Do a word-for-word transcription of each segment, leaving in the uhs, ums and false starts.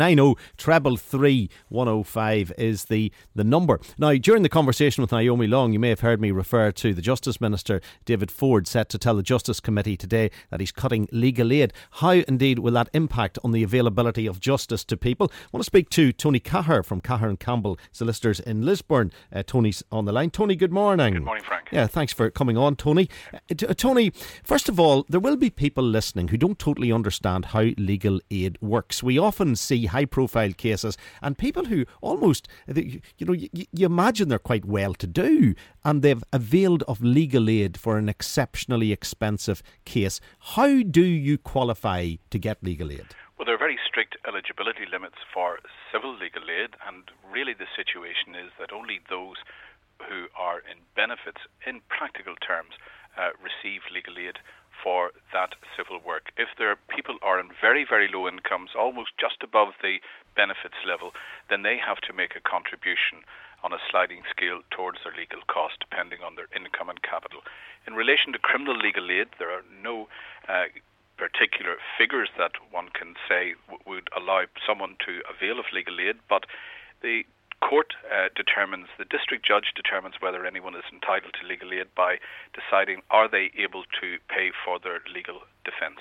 I know treble three one oh five is the, the number. Now, during the conversation with Naomi Long, you may have heard me refer to the Justice Minister, David Ford, set to tell the Justice Committee today that he's cutting legal aid. How, indeed, will that impact on the availability of justice to people? I want to speak to Tony Cahir from Cahir and Campbell Solicitors in Lisburn. Uh, Tony's on the line. Tony, good morning. Good morning, Frank. Yeah, thanks for coming on, Tony. Uh, t- Tony, first of all, there will be people listening who don't totally understand how legal aid works. We often see high-profile cases and people who almost, you know, you, you imagine they're quite well-to-do and they've availed of legal aid for an exceptionally expensive case. How do you qualify to get legal aid? Well, there are very strict eligibility limits for civil legal aid, and really the situation is that only those who are in benefits in practical terms uh, receive legal aid for that civil work. If there are people are in very, very low incomes, almost just above the benefits level, then they have to make a contribution on a sliding scale towards their legal cost, depending on their income and capital. In relation to criminal legal aid, there are no uh, particular figures that one can say w- would allow someone to avail of legal aid, but the court uh, determines, the district judge determines whether anyone is entitled to legal aid by deciding are they able to pay for their legal defence.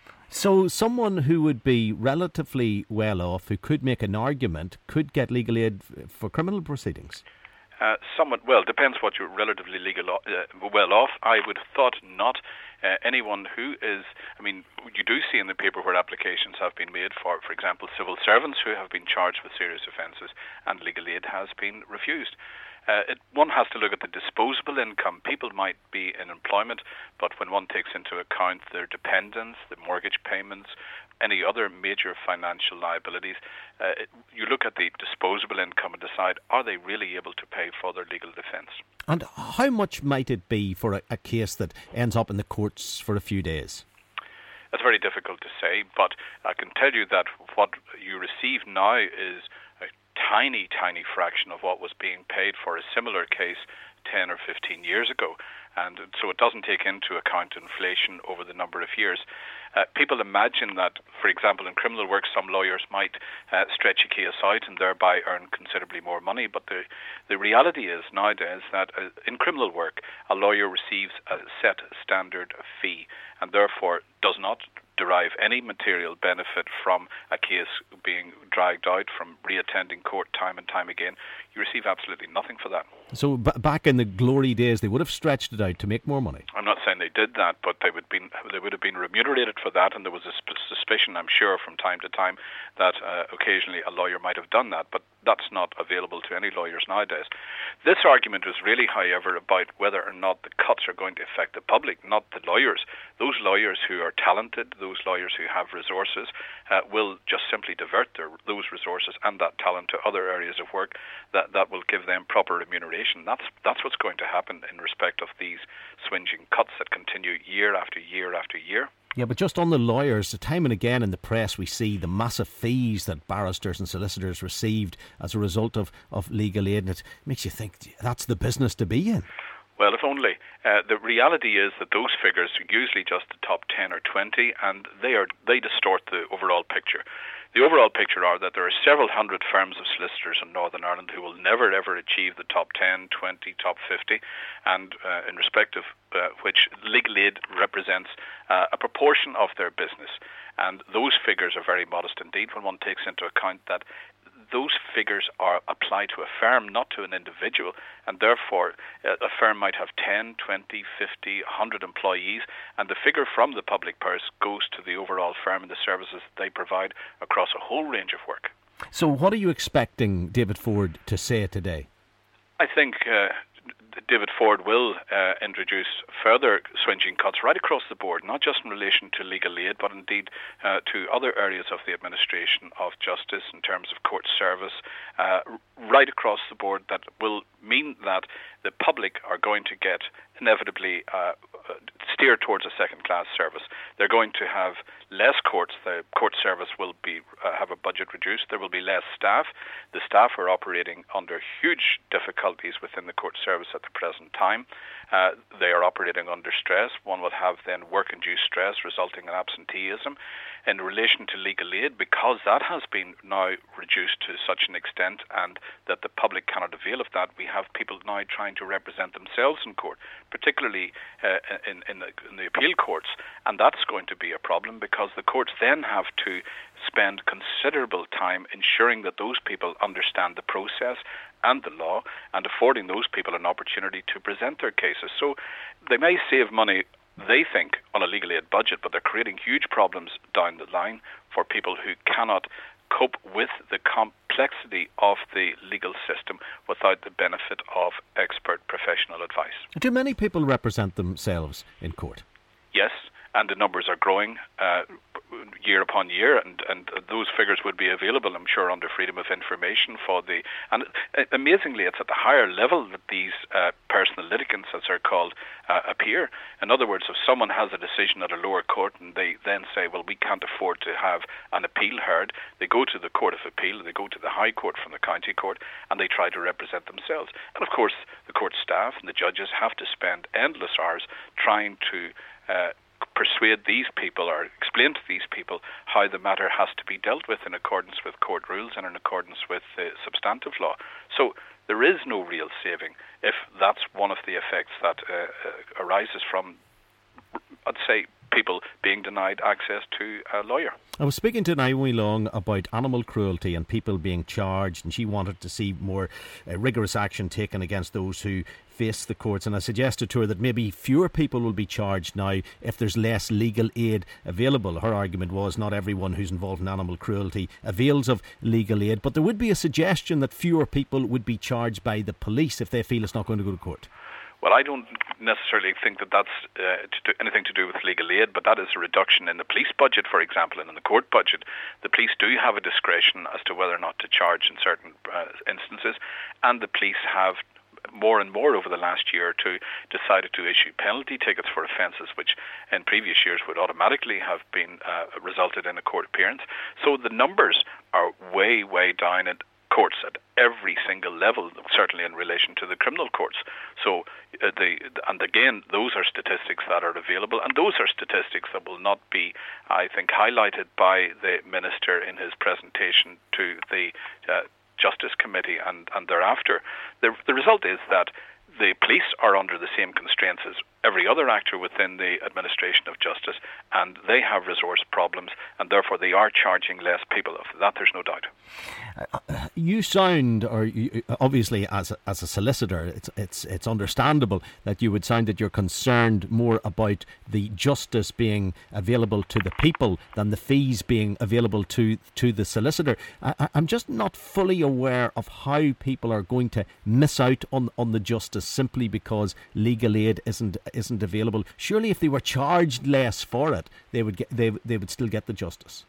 So someone who would be relatively well off, who could make an argument, could get legal aid for criminal proceedings? Uh, somewhat, well, depends what you're relatively legal uh, well off. I would have thought not. Uh, anyone who is, I mean, you do see in the paper where applications have been made for, for example, civil servants who have been charged with serious offences, and legal aid has been refused. Uh, it, one has to look at the disposable income. People might be in employment, but when one takes into account their dependents, the mortgage payments, any other major financial liabilities, uh, it, you look at the disposable income and decide, are they really able to pay for their legal defence? And how much might it be for a, a case that ends up in the courts for a few days? That's very difficult to say, but I can tell you that what you receive now is a tiny, tiny fraction of what was being paid for a similar case ten or fifteen years ago. And so it doesn't take into account inflation over the number of years. Uh, people imagine that, for example, in criminal work, some lawyers might uh, stretch a case out and thereby earn considerably more money. But the, the reality is nowadays that uh, in criminal work, a lawyer receives a set standard fee and therefore does not derive any material benefit from a case being dragged out, from reattending court time and time again. You receive absolutely nothing for that. So b- back in the glory days, they would have stretched it out to make more money. I'm not saying they did that, but they would been they would have been remunerated for that, and there was a sp- suspicion, I'm sure, from time to time that uh, occasionally a lawyer might have done that, but that's not available to any lawyers nowadays. This argument was really, however, about whether or not the cuts are going to affect the public, not the lawyers. Those lawyers who are talented, those lawyers who have resources, uh, will just simply divert their, those resources and that talent to other areas of work that, that will give them proper remuneration. That's that's what's going to happen in respect of these swinging cuts that continue year after year after year. Yeah, but just on the lawyers, time and again in the press we see the massive fees that barristers and solicitors received as a result of, of legal aid, and it makes you think that's the business to be in. Well, if only. Uh, the reality is that those figures are usually just the top ten or twenty, and they are they distort the overall picture. The overall picture are that there are several hundred firms of solicitors in Northern Ireland who will never ever achieve the top ten, twenty, top fifty, and uh, in respect of uh, which legal aid represents uh, a proportion of their business. And those figures are very modest indeed when one takes into account that those figures are applied to a firm, not to an individual, and therefore uh, a firm might have ten, twenty, fifty, one hundred employees, and the figure from the public purse goes to the overall firm and the services they provide across a whole range of work. So what are you expecting David Ford to say today? I think uh, David Ford will uh, introduce further swinging cuts right across the board, not just in relation to legal aid, but indeed uh, to other areas of the administration of justice in terms of court service, uh, right across the board, that will mean that the public are going to get inevitably uh, steer towards a second-class service. They're going to have less courts. The court service will be uh, have a budget reduced. There will be less staff. The staff are operating under huge difficulties within the court service at the present time. Uh, they are operating under stress. One will have then work-induced stress resulting in absenteeism. In relation to legal aid, because that has been now reduced to such an extent and that the public cannot avail of that, we have people now trying to represent themselves in court, particularly uh, in, in, the, in the appeal courts. And that's going to be a problem because the courts then have to spend considerable time ensuring that those people understand the process and the law and affording those people an opportunity to present their cases. So they may save money, they think, on a legal aid budget, but they're creating huge problems down the line for people who cannot cope with the complexity of the legal system without the benefit of expert professional advice. Do many people represent themselves in court? Yes, and the numbers are growing uh, year upon year, and, and those figures would be available, I'm sure, under freedom of information for the... And uh, amazingly, it's at the higher level that these uh, personal litigants, as they're called, uh, appear. In other words, if someone has a decision at a lower court and they then say, well, we can't afford to have an appeal heard, they go to the Court of Appeal, they go to the High Court from the County Court, and they try to represent themselves. And of course, the court staff and the judges have to spend endless hours trying to uh, persuade these people or explain to these people how the matter has to be dealt with in accordance with court rules and in accordance with uh, substantive law. So there is no real saving if that's one of the effects that uh, uh, arises from, I'd say, people being denied access to a lawyer. I was speaking to Naomi Long about animal cruelty and people being charged, and she wanted to see more uh, rigorous action taken against those who face the courts, and I suggested to her that maybe fewer people will be charged now if there's less legal aid available. Her argument was not everyone who's involved in animal cruelty avails of legal aid, but there would be a suggestion that fewer people would be charged by the police if they feel it's not going to go to court. Well, I don't necessarily think that that's uh, to do anything to do with legal aid, but that is a reduction in the police budget, for example, and in the court budget. The police do have a discretion as to whether or not to charge in certain uh, instances, and the police have more and more over the last year or two decided to issue penalty tickets for offences which in previous years would automatically have been uh, resulted in a court appearance. So the numbers are way, way down at courts at every single level, certainly in relation to the criminal courts. So uh, the and again, those are statistics that are available, and those are statistics that will not be, I think, highlighted by the Minister in his presentation to the uh, Justice Committee and, and thereafter. The, the result is that the police are under the same constraints as every other actor within the administration of justice, and they have resource problems, and therefore they are charging less people. Of that, there's no doubt. Uh, you sound, or you, obviously as a, as a solicitor, it's it's it's understandable that you would sound that you're concerned more about the justice being available to the people than the fees being available to to the solicitor. I, I'm just not fully aware of how people are going to miss out on on the justice simply because legal aid isn't isn't available. Surely, if they were charged less for it, they would get they they would still get the justice.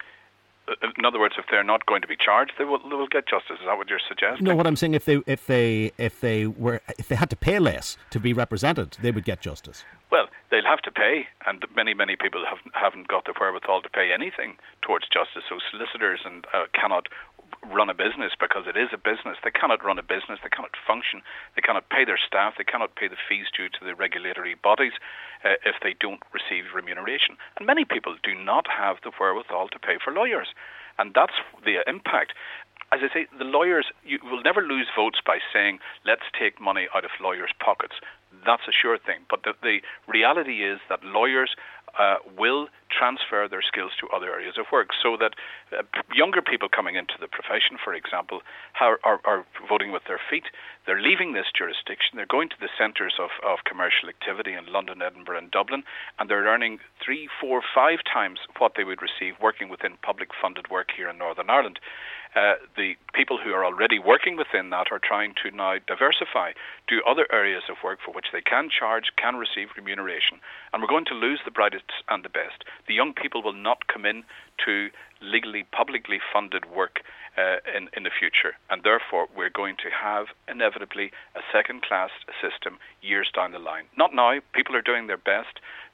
In other words, if they're not going to be charged, they will, they will get justice. Is that what you're suggesting? No, what I'm saying, if they if they if they were if they had to pay less to be represented, they would get justice. Well, they'll have to pay, and many many people have haven't got the wherewithal to pay anything towards justice. So solicitors and uh, cannot run a business because it is a business. They cannot run a business. They cannot function. They cannot pay their staff. They cannot pay the fees due to the regulatory bodies uh, if they don't receive remuneration. And many people do not have the wherewithal to pay for lawyers. And that's the impact. As I say, the lawyers, you will never lose votes by saying, let's take money out of lawyers' pockets. That's a sure thing. But the, the reality is that lawyers uh, will transfer their skills to other areas of work, so that uh, younger people coming into the profession, for example, are, are, are voting with their feet. They're leaving this jurisdiction. They're going to the centres of, of commercial activity in London, Edinburgh and Dublin, and they're earning three, four, five times what they would receive working within public-funded work here in Northern Ireland. Uh, the people who are already working within that are trying to now diversify, do other areas of work for which they can charge, can receive remuneration, and we're going to lose the brightest and the best. The young people will not come in to legally, publicly funded work uh, in, in the future, and therefore we're going to have inevitably a second-class system years down the line. Not now. People are doing their best.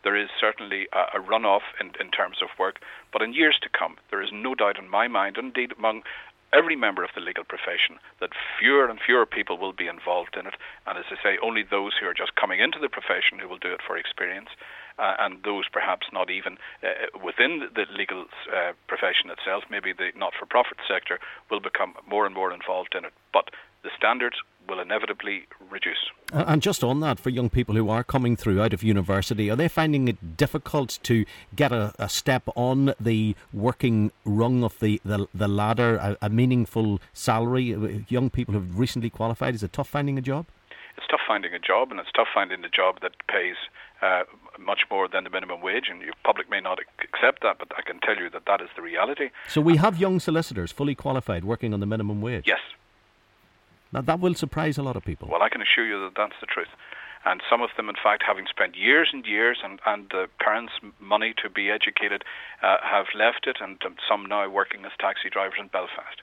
there is certainly a, a runoff in, in terms of work. But in years to come, there is no doubt in my mind, and indeed among every member of the legal profession, that fewer and fewer people will be involved in it. And as I say, only those who are just coming into the profession who will do it for experience. Uh, and those perhaps not even uh, within the legal uh, profession itself, maybe the not-for-profit sector, will become more and more involved in it. But the standards will inevitably reduce. And just on that, for young people who are coming through out of university, are they finding it difficult to get a, a step on the working rung of the, the, the ladder, a, a meaningful salary? Young people who've recently qualified, is it tough finding a job? It's tough finding a job, and it's tough finding a job that pays uh, much more than the minimum wage, and the public may not accept that, but I can tell you that that is the reality. So we have young solicitors, fully qualified, working on the minimum wage? Yes. Now that will surprise a lot of people. Well, I can assure you that that's the truth. And some of them, in fact, having spent years and years and, and the parents' money to be educated, uh, have left it, and um, some now working as taxi drivers in Belfast.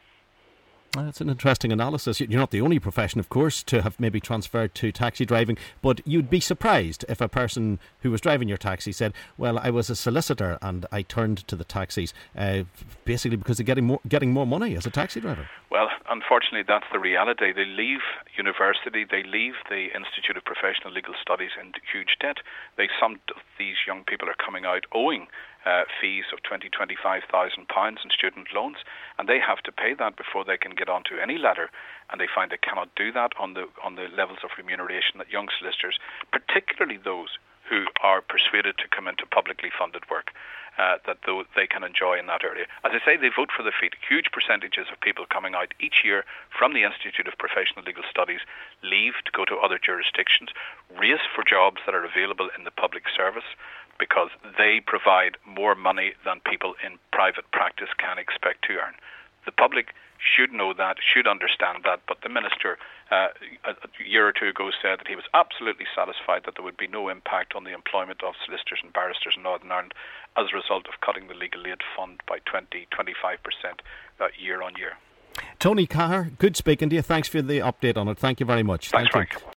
That's an interesting analysis. You're not the only profession, of course, to have maybe transferred to taxi driving, but you'd be surprised if a person who was driving your taxi said, well, I was a solicitor and I turned to the taxis, uh, basically because they're getting more, getting more money as a taxi driver. Well, unfortunately, that's the reality. They leave university, they leave the Institute of Professional Legal Studies in huge debt. They, some of these young people are coming out owing Uh, fees of twenty thousand, twenty-five thousand pounds in student loans, and they have to pay that before they can get onto any ladder, and they find they cannot do that on the on the levels of remuneration that young solicitors, particularly those who are persuaded to come into publicly funded work, uh, that they can enjoy in that area. As I say, they vote for the feet. Huge percentages of people coming out each year from the Institute of Professional Legal Studies leave to go to other jurisdictions, race for jobs that are available in the public service, because they provide more money than people in private practice can expect to earn. The public should know that, should understand that, but the Minister uh, a, a year or two ago said that he was absolutely satisfied that there would be no impact on the employment of solicitors and barristers in Northern Ireland as a result of cutting the legal aid fund by twenty to twenty-five percent uh, year on year. Tony Cahir, good speaking to you. Thanks for the update on it. Thank you very much. Thanks, Thank Frank. you.